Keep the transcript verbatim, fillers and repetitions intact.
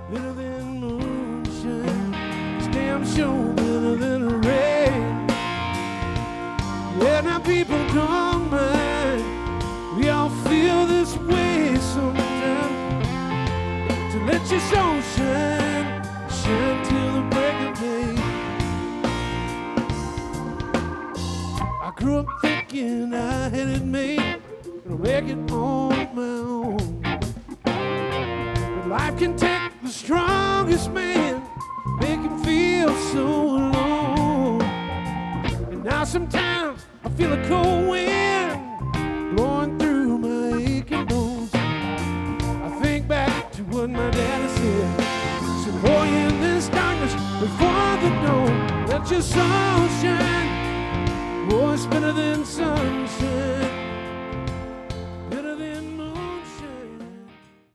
better than moonshine. It's damn sure better than rain. Yeah, now people don't mind. We all feel this way sometimes. To let your soul shine, shine till the break of day. I grew up thinking I had it made, gonna make it on my own. But life can take the strongest man, make him feel so alone. And now sometimes I feel a cold wind blowing through my aching bones. I think back to what my daddy said. Said, boy, in this darkness before the dawn, let your soul shine. Oh, it's better than sunshine.